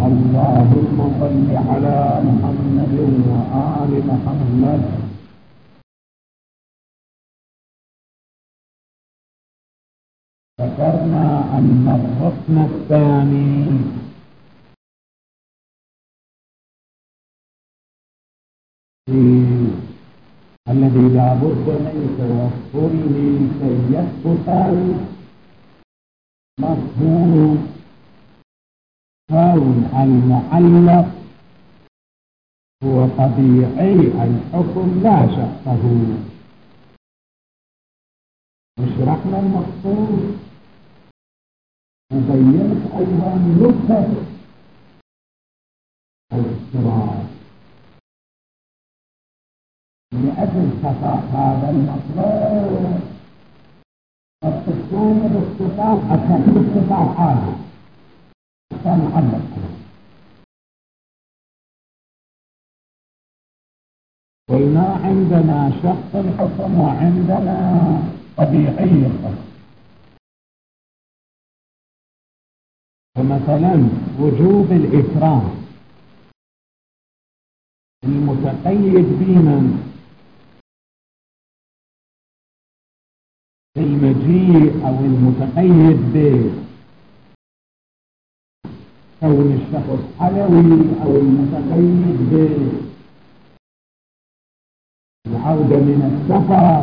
اللهم صل على محمد وآل محمد. ذكرنا أن الركن الثاني الذي لا بد من توفره كي يثبت المفهوم كون المعلق هو طبيعي الحكم لا شقه. وشرحنا المقصود وبينت أيضا نكتة الاضطراب لأجل خطأ هذا المطلوب. قد تكون باستطاع أكثر باستطاع عالي كان معلق. قلنا عندنا شخص الحكم وعندنا طبيعي الحكم. فمثلا وجوب الإكرام المتقيد بمن؟ المجيء أو المتقيد بكون الشخص حلوي أو المتقيد بالعودة من السفر.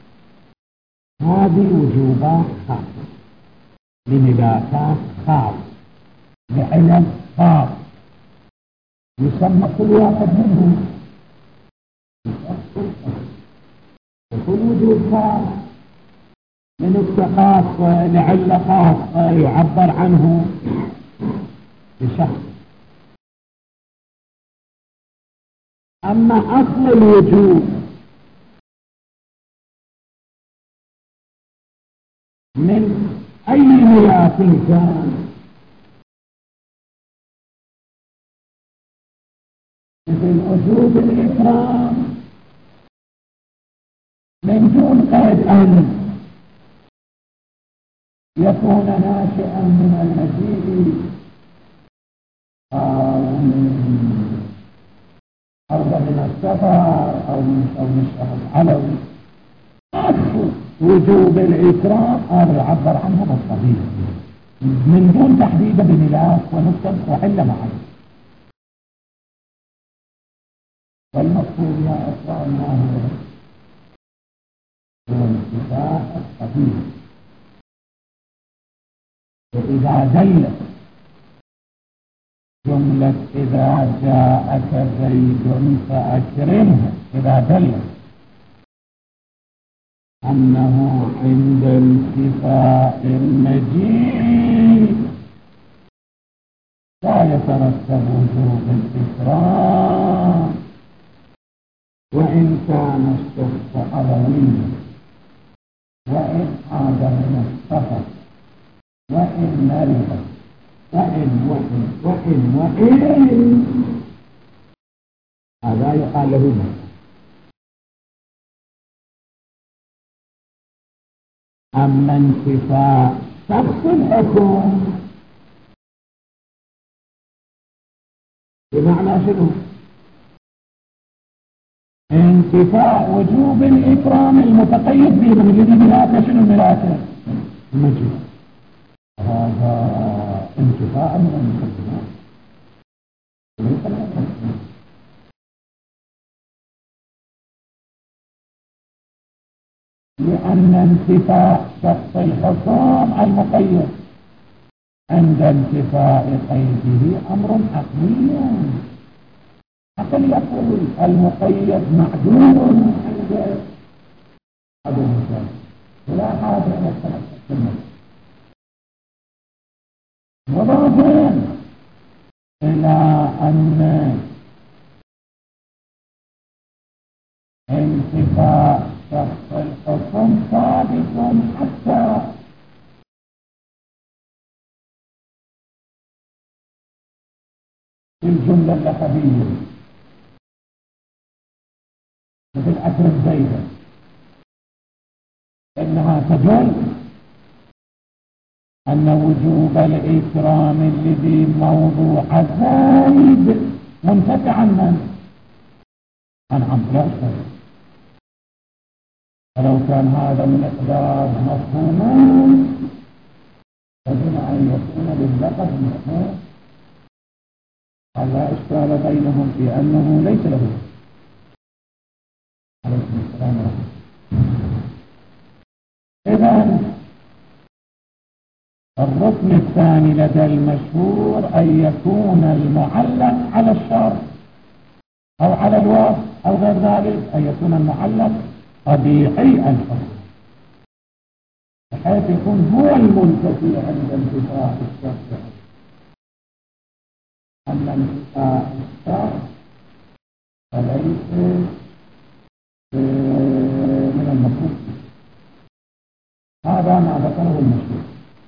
هذه وجوبات خاصة لملاكات خاصة لعلم خاص يسمى كل واحد منهم وكل وجود خاص لنكتة خاصة لعلة خاصة يعبر عنه بشخص. أما أصل الوجود من أي ملاك كان مثل وجود الإكرام من دون قيد أن يكون ناشئا من المجيء أو من أرض من السفر أو من الشهر العلوي. وجوب الإكرام هذا يعبر عنه بالطبيعي من دون تحديد بملاك ونكتب وحل معه. والمقصود يا أخوان ما هو الانتفاع الطبيعي. وإذا دلت جملة إذا جاءك زيد فأكرمه إذا دلت أنه عند انتفاء المجيء لا يترتب وجوب الإكرام وإن كان الشخص علويا وإن عاد من السفر وإن مرض وإن هذا يقال له مرض. أما انتفاء شخص الحكم بمعنى شنو؟ انتفاء وجوب الإكرام المتقيد به من الذي ملاكه شنو ملاكه؟ المجيء. هذا انتفاء من المقدمات. لأن انتفاء شخص الحكم المقيد عند انتفاء قيده أمر عقلي. عقل يقول المقيد معدوم عند عدم الشيء ولا حاجة إلى التنفس مضافا إلى أن انتفاء شخص الحكم ثابت حتى في الجملة اللقبية مثل أكرم زيدا إنها تدل أن وجوب الإكرام الذي موضوع ذات منتفع عن من؟ عن عمرو لا أشتري. فلو كان هذا الإقدار مفهوما فبما أن يكون لللقب مفهوم لا إشكال بينهم في أنه ليس له. عليكم السلام ورحمة الله. إذن الركن الثاني لدى المشهور أن يكون المعلق على الشرط أو على الوصف أو غير ذلك، أن يكون المعلق طبيعي الحكم بحيث يكون هو المنتفي عند انتفاء الشرط. أما انتفاء الشرط فليس من المفهوم. هذا ما ذكره المشهور.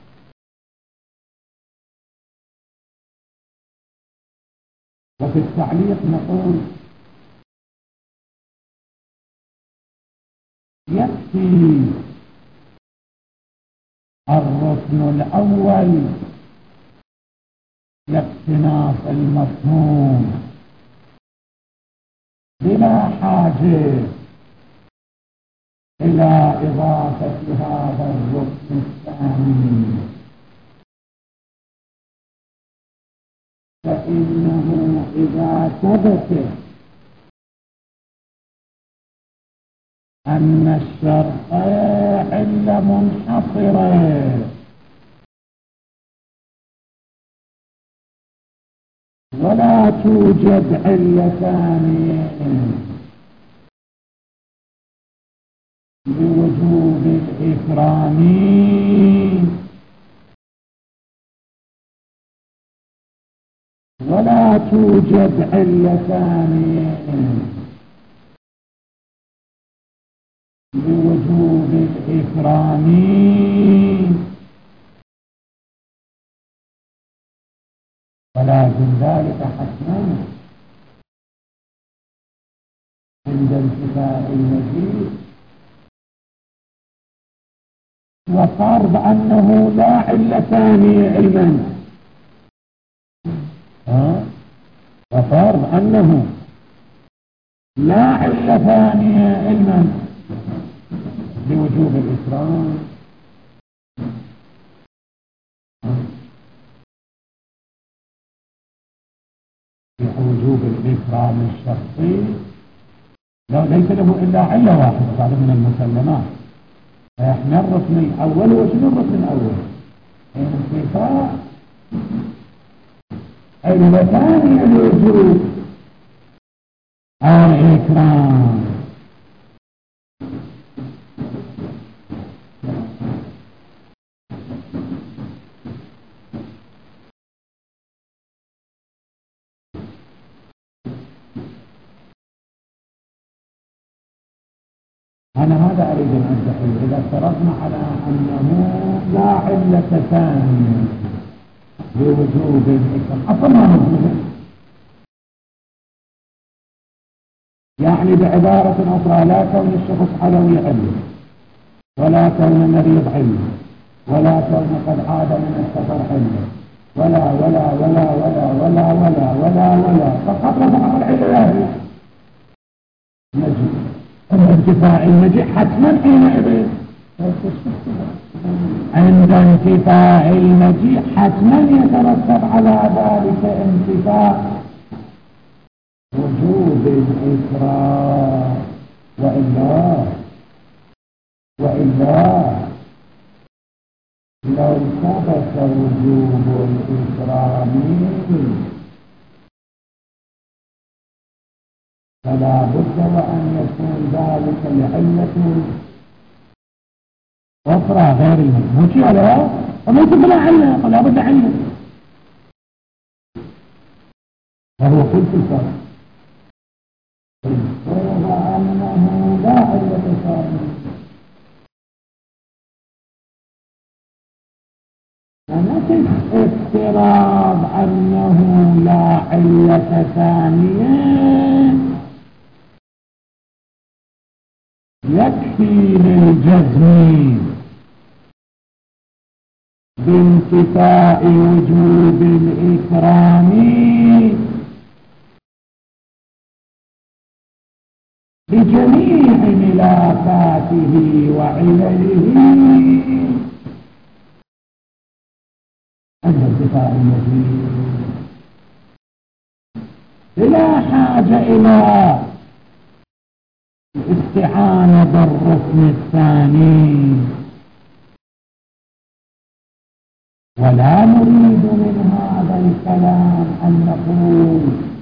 وفي التعليق نقول يكفي الركن الأول لاقتناص المفهوم بلا حاجة إلى إضافة هذا الركن الثاني، فإنه إذا ثبت أن الشرط علة منحصرة ولا توجد علة ثانية بوجوب الإكرام ولا توجد علة ثانية بوجوب الإكرام ولازم ذلك حتما عند انتفاء المجيء وفرض أنه لا علة ثانية علما، وفرض أنه لا علة ثانية علما بوجوب الإكرام بوجوب الإكرام الشخصي لو ليس له إلا علة واحدة هذا من المسلمات. فإحنا الركن الأول وشنو الركن الأول؟ انتفاء علة ثانية لوجوب الإكرام. أنا هذا أريد أن أدخل إذا افترضنا على أنه لا علة ثانية بوجوب الإكرام أصلا ما موجودة، يعني بعبارة أخرى لا كون الشخص علوي علة ولا كون المريض علة ولا كون قد عاد من السفر علة ولا ولا ولا ولا ولا ولا ولا ولا فقط فقط العلة نجي انتفاء المجيء حتما حينئذ عند انتفاء المجيء حتما يترتب على ذلك انتفاء وجوب الإكرام وإلا لو ثبت وجوب الإكرام فلا بد وأن يكون ذلك لعلة أخرى غير الموت ولا وليس بلا علة فلا بد علة وهو قلت الفرق فرض أنه لا علة ثانية فنتج افتراض أنه لا علة ثانية يكفي للجزم بانتفاء وجوب الإكرام بجميع ملافاته وعلله عند ارتفاع المزيد بلا حاجة إلى الاستعانة بالركن الثاني. ولا نريد من هذا الكلام أن نقول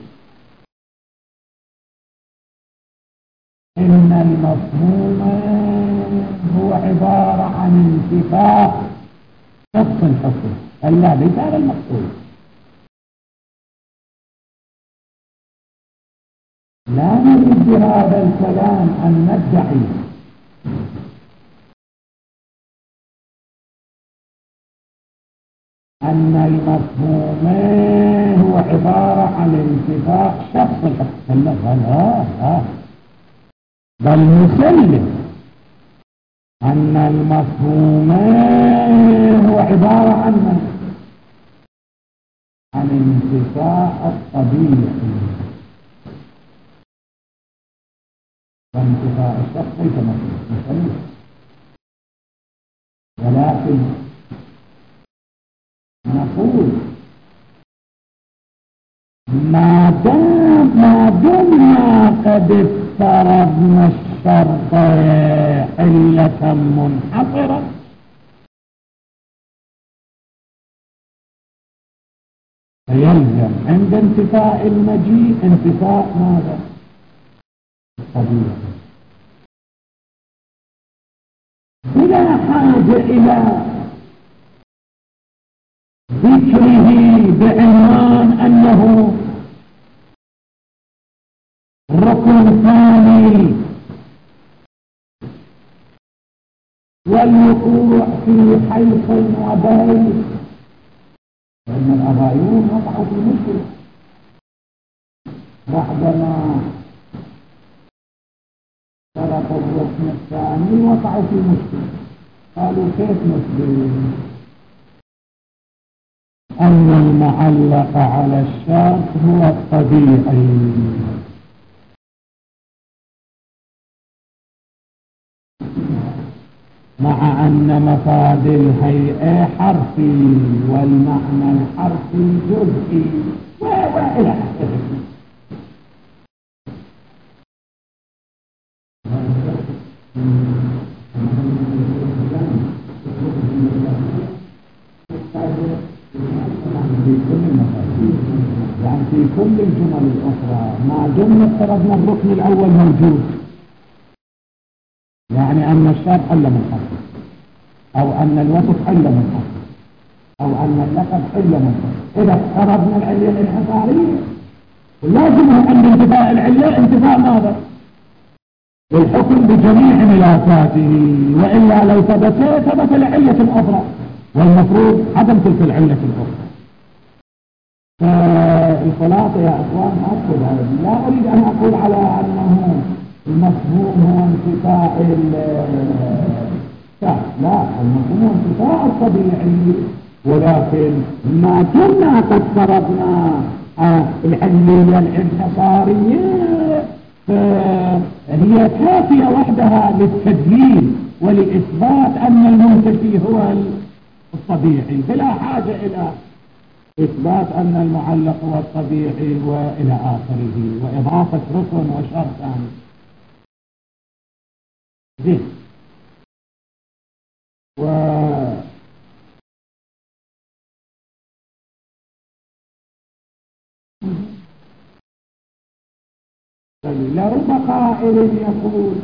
إن المفهوم هو عبارة عن انتفاع نفس الحكم، ألا ليس هذا المقصود. لا نريد بهذا الكلام أن ندعي أن المفهوم هو عبارة عن انتفاع شخص الحكم، لا بل نسلم أن المفهوم هو عبارة عن انتفاع الطبيعي، وانتفاع الشخص ليس مسلم. ولكن نقول ما دمنا قد افترضنا الشرط علة منحصرة فيلزم عند انتفاء المجيء انتفاء ماذا؟ الطبيعي، بلا حاجة إلى ذكره بعنوان أنه ركن ثاني والوقوع في حيث وبيت، لأن الأبايون وقعوا في مشكلة بعدما تركوا الركن الثاني، وقعوا في مشكلة. قالوا كيف نثبت أن المعلق على الشرط هو الطبيعي مع أن مفاد الهيئة حرفي والمعنى الحرفي جزئي وإلى آخره. يعني في كل الجمل الأخرى ما دمنا افترضنا الركن الأول موجود، يعني أن الشرط حل منحصر، أو أن الوصف حل منحصر، أو أن اللقب حل منحصر. إذا افترضنا العلة الانحصارية لازم عند انتفاء العلة انتفاء ماذا؟ الحكم بجميع ملافاته، وإلا لو ثبت العلة الأخرى، والمفروض عدم تلك العلة الأخرى. فالخلاصة يا أخوان أقول لا أريد أن أقول على أنه المفهوم هو انتفاء لا، المفهوم هو انتفاء الطبيعي، ولكن ما كنا قد فرضنا العلية الانحصارية هي كافية وحدها للتدليل ولإثبات أن المنتفي هو الطبيعي، بلا حاجة إلى إثبات أن المعلق هو الطبيعي وإلى آخره، وإضافة ركن وشرط ثاني. زين. لرب قائل يقول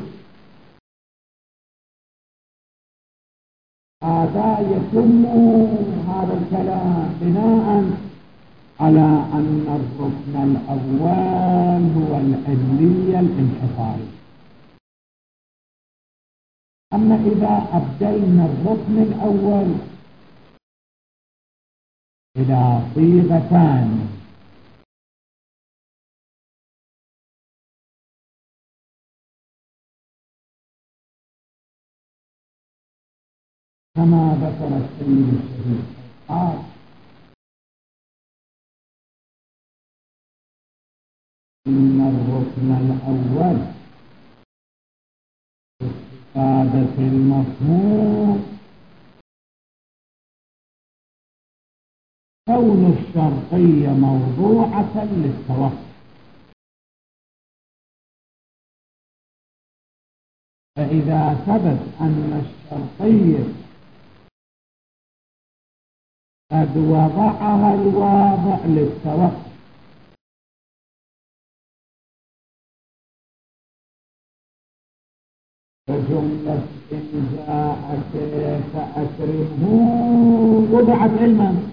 هذا يتم هذا الكلام بناء على أن الركن الأول هو العلية الانحصارية. أما إذا أبدلنا الركن الأول إلى صيغتان كما ذكر السيد الشهيد قال إن الركن الأول فاد في المفهوم كون الشرطية موضوعة للتوقف. فإذا ثبت أن الشرطية قد وضعها الواضع للتوقف، فجملة إن جاءك فأكرمه وضعت علما،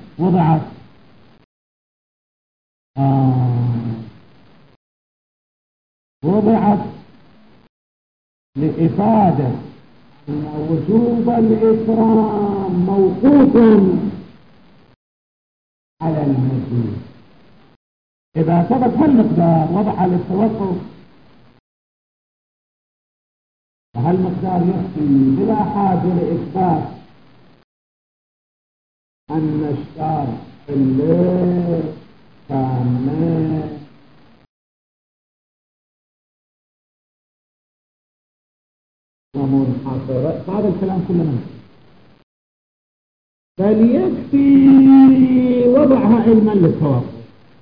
وضعت لإفادة أن وجوب الإكرام موقوف على المزيد. إذا ثبت هالمقدار وضع للتوقف، فهالمقدار يكفي بلا حاجة لإثبات أن الشرط اللي كان ومنحصر. هذا الكلام كله منه، بل يكفي وضعها علما للتوقف.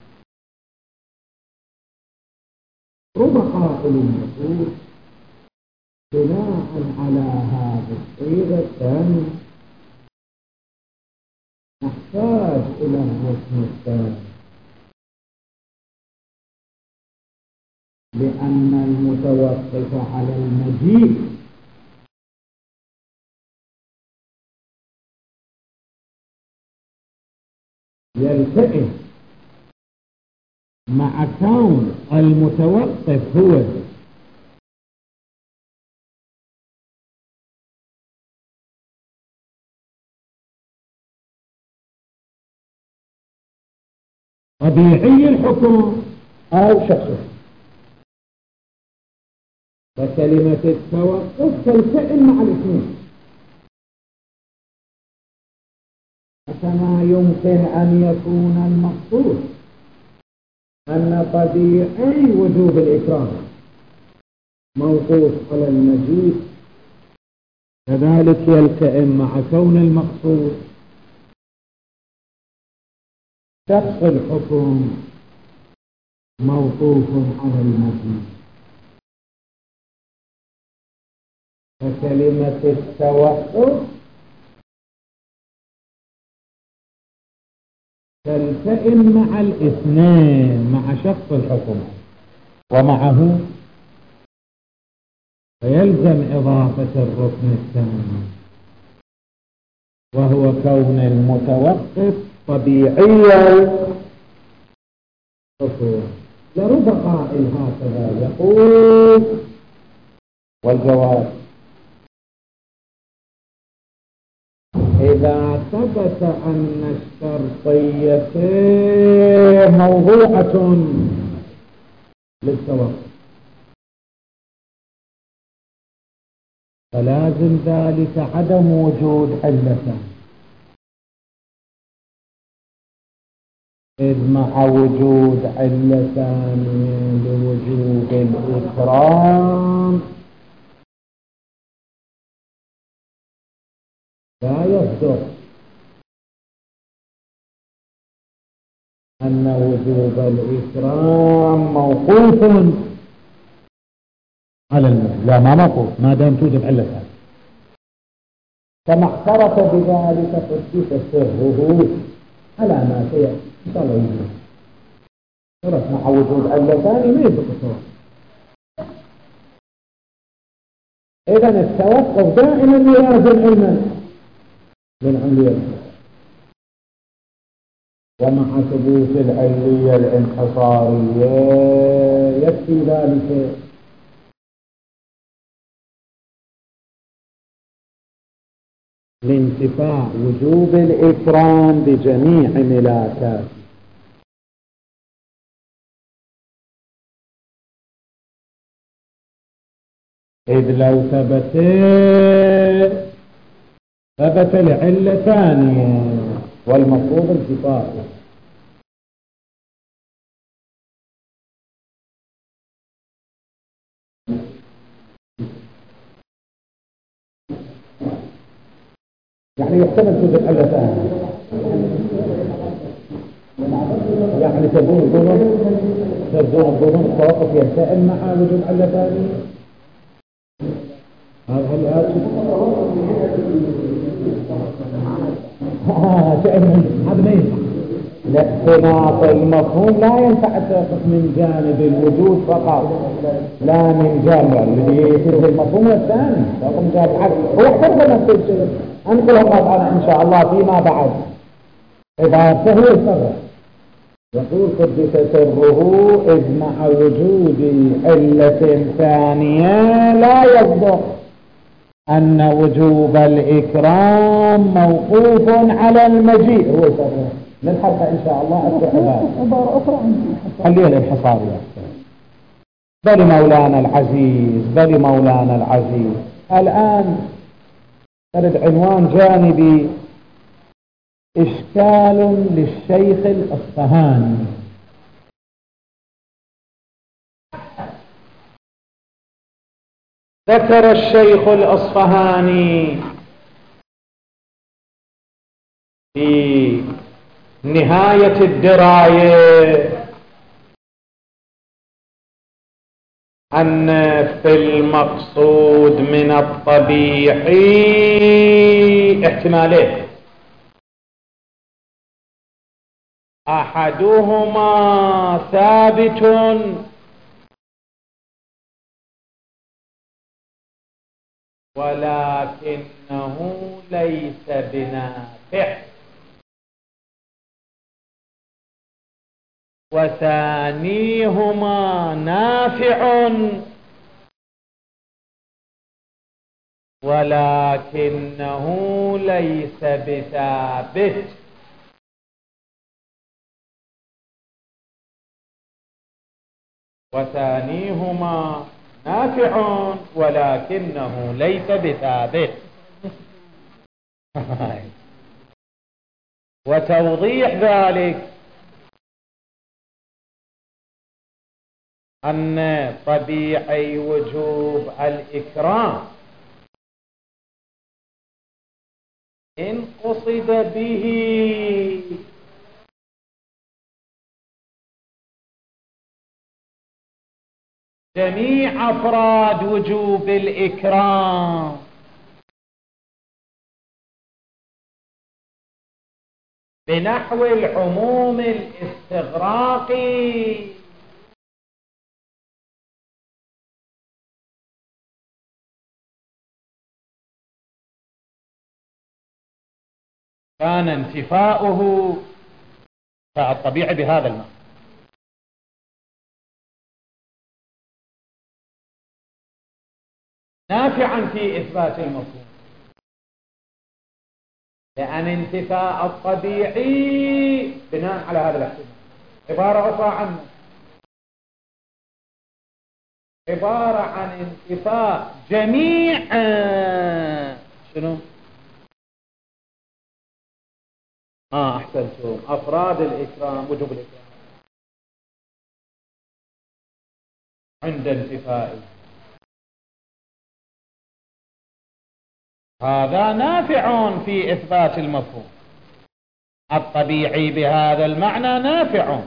رب قائل يقول بناء على هذه الصيغة نحتاج إلى الركن الثاني، لأن المتوقف على المجيء يلتئم مع كون المتوقف هو طبيعي الحكم أو شخصه، فكلمة التوقف تلتئم مع الاثنين. فكما يمكن أن يكون المقصود أن طبيعي وجوب الإكرام موقوف على المجيء، كذلك يلتئم مع كون المقصود شخص الحكم موقوف على المجيء. فكلمة التوقف تلتئم مع الاثنين، مع شخص الحكم ومعه، فيلزم إضافة الركن الثاني، وهو كون المتوقف طبيعي الحكم. لرب قائل هكذا يقول، والجواب إذا ثبت أن الشرطية موضوعة للتوقف، فلازم ذلك عدم وجود علة، إذ مع وجود علتان لوجوب الإكرام لا يصدر أن وجوب الإكرام موقوف على المجيء. لا، ما موقوف ما دام توجد علتان. كما اعترف بذلك قدس سره على ما سيأتي إن شاء الله يجب اعترف مع وجود علتان ما يجب التوقف. إذن التوقف دائما يلازم علما للعلية، ومع ثبوت العلية الانحصارية يكفي ذلك لانتفاع وجوب الإكرام بجميع ملاكاته. إذ لو ثبت لعلة ثانية والمفروض انتفاعه، يعني يحتمل توجد علة ثانية، يعني تبدون الظنون التوقف ينتقل مع وجود علة ثانية. هذا هذا ما ينفع. الاختلاط المفهوم لا ينفع تأخذ من جانب الوجود فقط، لا من جانب الذي يصير المفهوم الثاني تأخذ من جانب الحق. هو احترف نفس الشيء، أنقل الله إن شاء الله فيما بعد عبارته هو يصرح يقول قدس سره إذ مع وجود علة ثانية لا يصدق أن وجوب الإكرام موقوف على المجيء. هو يصرح للحلقة إن شاء الله عبارة أخرى خليها للحصارية. بل مولانا العزيز الآن ترد عنوان جانبي: إشكال للشيخ الأصفهاني. ذكر الشيخ الأصفهاني في نهاية الدراية أن في المقصود من الطبيعي احتمالين: أحدهما ثابت ولكنه ليس بنافع، وثانيهما نافع ولكنه ليس بثابت. وثانيهما نافع ولكنه ليس بثابت. وتوضيح ذلك أن طبيعي وجوب الإكرام إن قصد به جميع أفراد وجوب الإكرام بنحو العموم الاستغراقي، كان انتفاؤه الطبيعي بهذا المعنى. نافعا في إثبات المفهوم، لأن انتفاء الطبيعي بناء على هذا الاحتمال. عبارة أخرى عنه، عبارة عن انتفاء جميع شنو؟ أحسنتم، أفراد الإكرام، وجوب الإكرام عند انتفائه. هذا نافع في إثبات المفهوم الطبيعي بهذا المعنى، نافع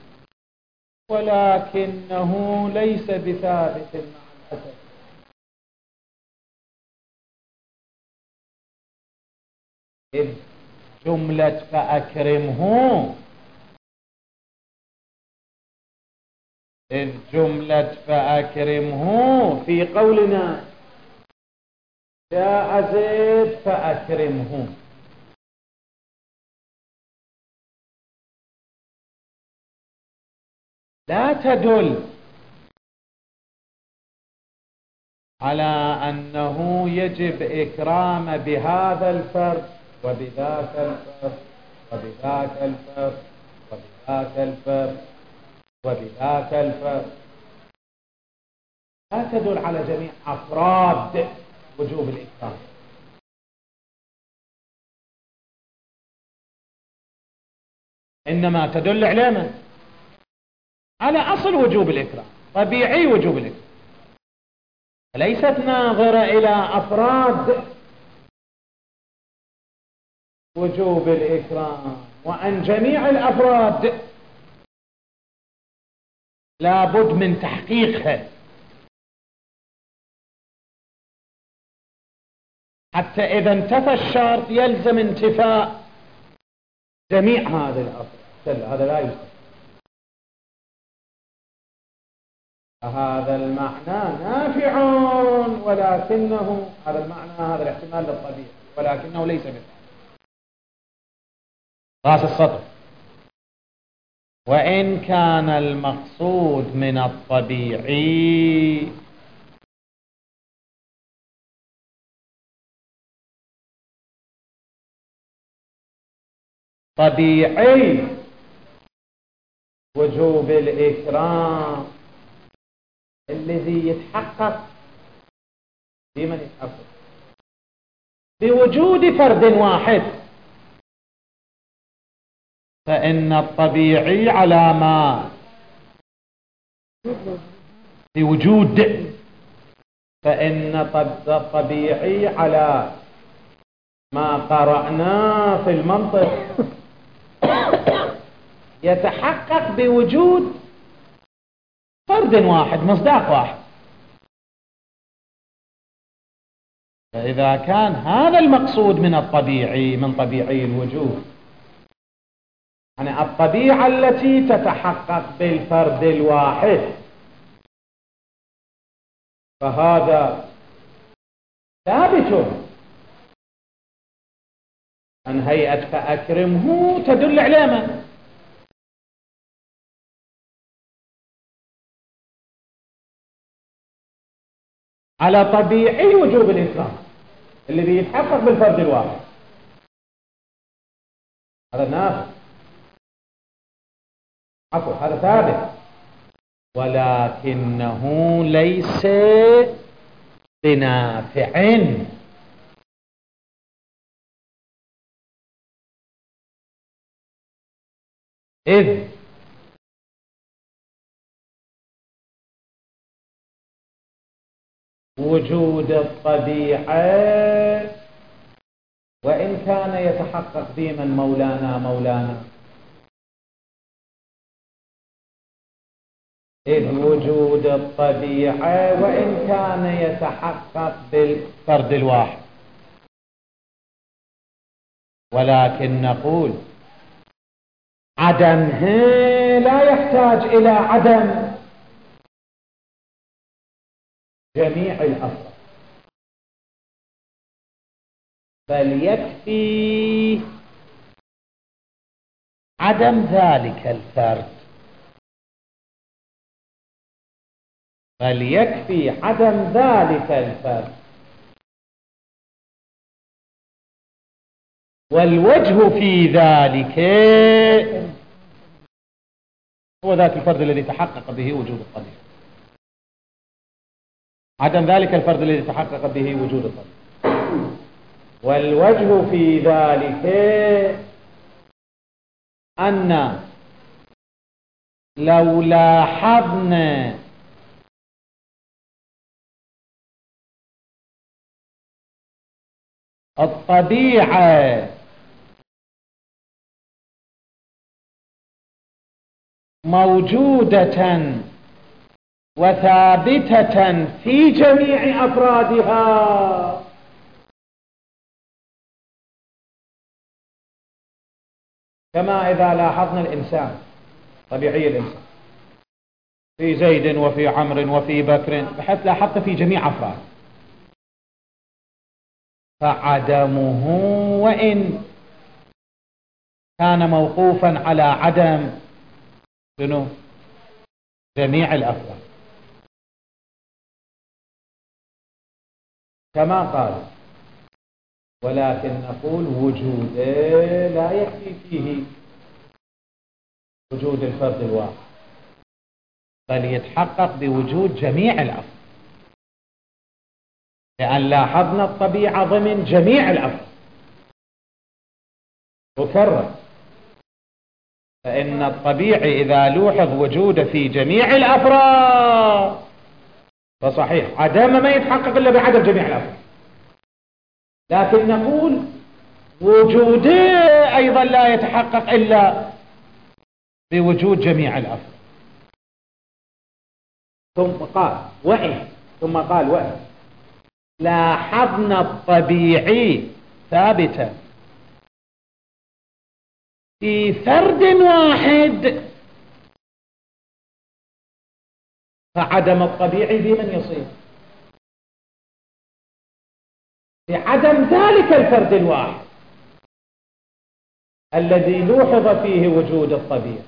ولكنه ليس بثابت مع الأسف. إذ جملة فأكرمه، في قولنا جاء زيد فأكرمه، لا تدل على أنه يجب إكرام بهذا الفرد وبذاك الفرد وبذاك الفرد وبذاك الفرد وبذاك الفرد، لا تدل على جميع أفراد وجوب الإكرام. إنما تدل على على أصل وجوب الإكرام، طبيعي وجوب الإكرام، ليست ناظرة إلى أفراد وجوب الإكرام وعن جميع الأفراد لابد من تحقيقها حتى إذا انتفى الشرط يلزم انتفاء جميع هذه الأفراد. هذا لا يصح. هذا المعنى نافع ولكنه هذا المعنى هذا الاحتمال للطبيعي ولكنه ليس بالطبيعي. راس السطر. وإن كان المقصود من الطبيعي طبيعي وجوب الإكرام الذي يتحقق بمن يتحقق بوجود فرد واحد، فإن الطبيعي على ما بوجود، فإن الطبيعي على ما قرأناه في المنطق يتحقق بوجود فرد واحد مصداق واحد. فإذا كان هذا المقصود من الطبيعي من طبيعي الوجود يعني الطبيعة التي تتحقق بالفرد الواحد، فهذا ثابت أن هيئة فأكرمه تدل على من؟ على طبيعي وجوب الإكرام الذي يتحقق بالفرد الواحد. هذا نافع، عفوا هذا ثابت، ولكنه ليس بنافع، إذ وجود الطبيعة وإن كان يتحقق بمن مولانا إذ وجود الطبيعة وإن كان يتحقق بالفرد الواحد، ولكن نقول عدمه لا يحتاج إلى عدم جميع الأفراد، بل يكفي عدم ذلك الفرد، بل يكفي عدم ذلك الفرد، والوجه في ذلك هو ذاك الفرد الذي تحقق به وجود الطبيعة. عدم ذلك الفرد الذي تحقق به وجود الطبيعة، والوجه في ذلك أن لو لاحظنا الطبيعة موجودة وثابتة في جميع أفرادها، كما إذا لاحظنا الإنسان طبيعي الإنسان في زيد وفي عمرو وفي بكر بحيث لاحظت في جميع أفراد، فعدمه وإن كان موقوفا على عدم جميع الأفراد، كما قال، ولكن نقول وجوده لا يكفي فيه وجود الفرد الواحد، بل يتحقق بوجود جميع الأفراد، لأن لاحظنا الطبيعة ضمن جميع الأفراد. وكرر، فإن الطبيعي إذا لوحظ وجوده في جميع الأفراد فصحيح عدم ما يتحقق إلا بعدم جميع الأفراد، لكن نقول وجوده أيضا لا يتحقق إلا بوجود جميع الأفراد. ثم قال وإن لاحظنا الطبيعي ثابتا في فرد واحد فعدم الطبيعي بمن يصير؟ في عدم ذلك الفرد الواحد الذي لوحظ فيه وجود الطبيعي،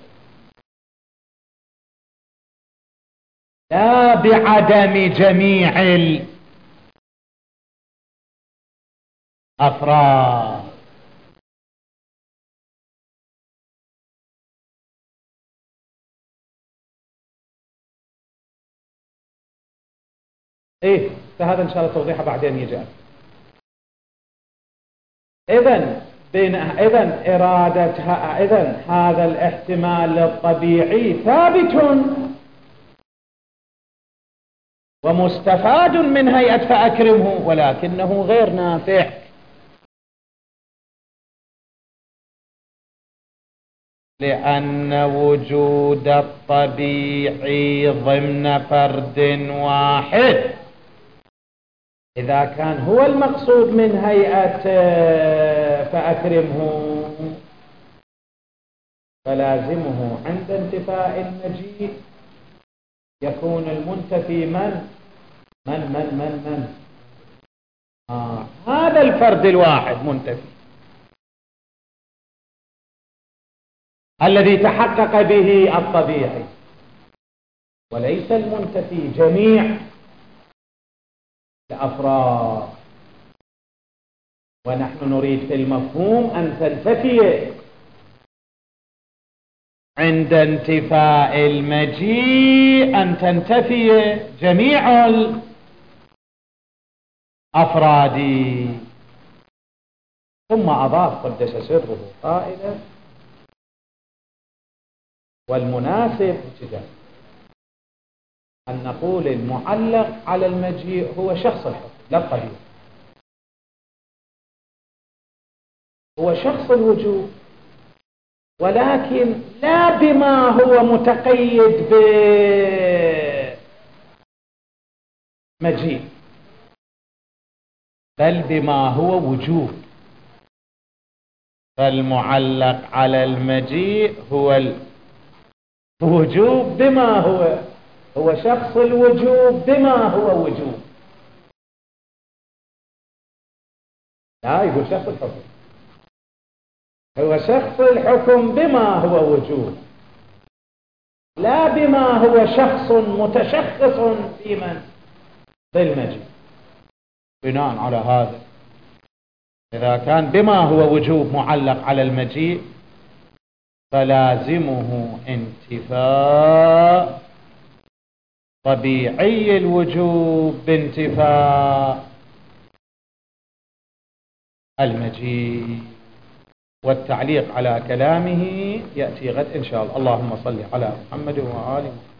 لا بعدم جميع الأفراد. فهذا إن شاء الله توضيحه بعدين يجي. إذن هذا الاحتمال الطبيعي ثابت ومستفاد من هيئة فأكرمه، ولكنه غير نافع، لأن وجود الطبيعي ضمن فرد واحد إذا كان هو المقصود من هيئة فأكرمه فلازمه عند انتفاء المجيء يكون المنتفي من هذا الفرد الواحد منتفي الذي تحقق به الطبيعي، وليس المنتفي جميع الأفراد. ونحن نريد في المفهوم أن تنتفي عند انتفاء المجيء أن تنتفي جميع الأفراد. ثم أضاف قدس سره قائلا والمناسب ابتداء أن نقول المعلق على المجيء هو شخص الحكم لا الطبيعي، هو شخص الوجود، ولكن لا بما هو متقيد بمجيء، بل بما هو وجود. فالمعلق على المجيء هو الوجود بما هو شخص الوجود بما هو وجود. لا يقول شخص الحكم، هو شخص الحكم بما هو وجود، لا بما هو شخص متشخص في من بالمجيء. بناء على هذا إذا كان بما هو وجوب معلق على المجيء فلازمه انتفاء طبيعي الوجوب بانتفاء المجيء. والتعليق على كلامه يأتي غد إن شاء الله. اللهم صل على محمد وآل محمد.